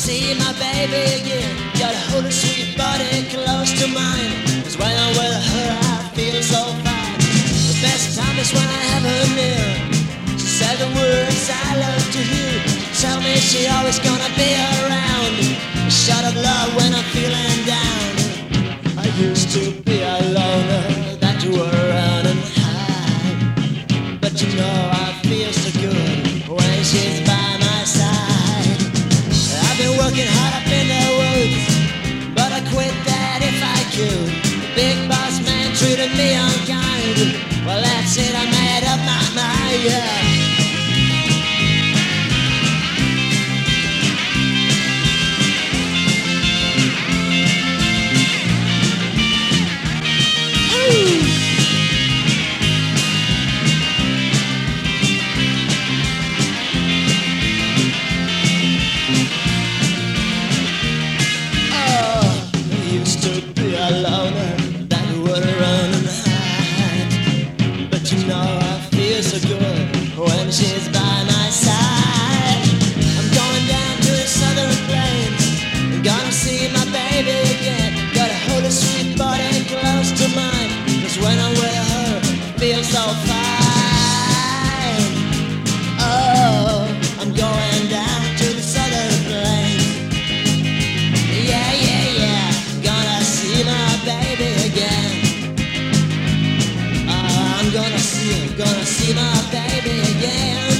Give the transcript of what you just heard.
see my baby again. Gotta hold her sweet body close to mine. 'Cause when I'm with her I feel so fine. The best time is when I have her near. She said the words I love to hear. She tell me she always gonna be around. A shot of love when I'm feeling down. I used to be a loner that you were around and hide. But you know I feel so good when she's by my side. I've been working hard up in the woods, but I quit that if I could. The big boss man treated me unkind. Well, that's it, I made up my mind, yeah. When she's by my side, I'm going down to the southern plains. I'm gonna see my baby again. Gotta hold her sweet body close to mine. 'Cause when I'm with her, I feel so fine. Oh, I'm going down to the southern plains. Yeah, yeah, yeah, gonna see my baby again. I'm gonna see my baby again.